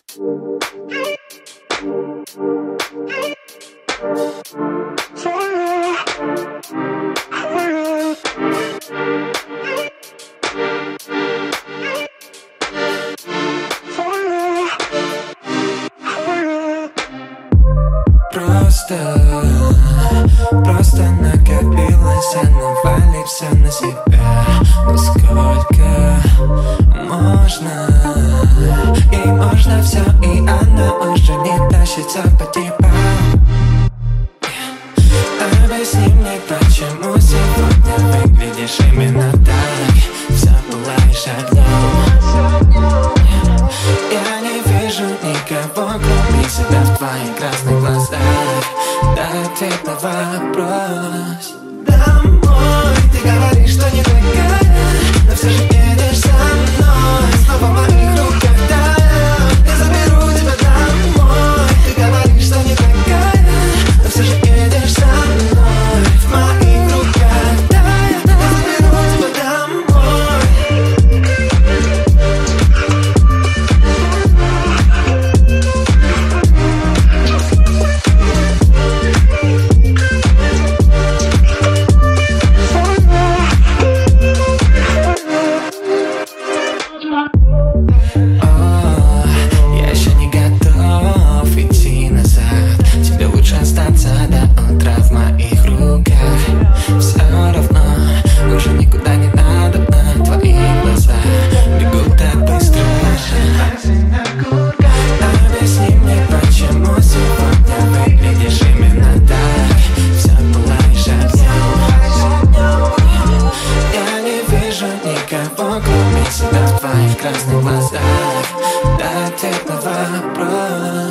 Просто накопилось, а навалить все на себя. Но сколько можно? Ей можно все, и она уже не тащится по типам. Объясни мне, почему сегодня выглядишь именно так. Вся пылаешь огнем. Я не вижу никого, кроме себя в твоих красных глазах. Дай ответ на вопрос. Домой, ты говоришь, что не такая, но все же едешь со мной. Снова в моих руках, да, я заберу тебя домой. Ты говоришь, что не такая, но все же едешь со мной. В моих руках, да, я заберу тебя домой. Кроме себя в твоих красных глазах. Дай ответ на вопрос.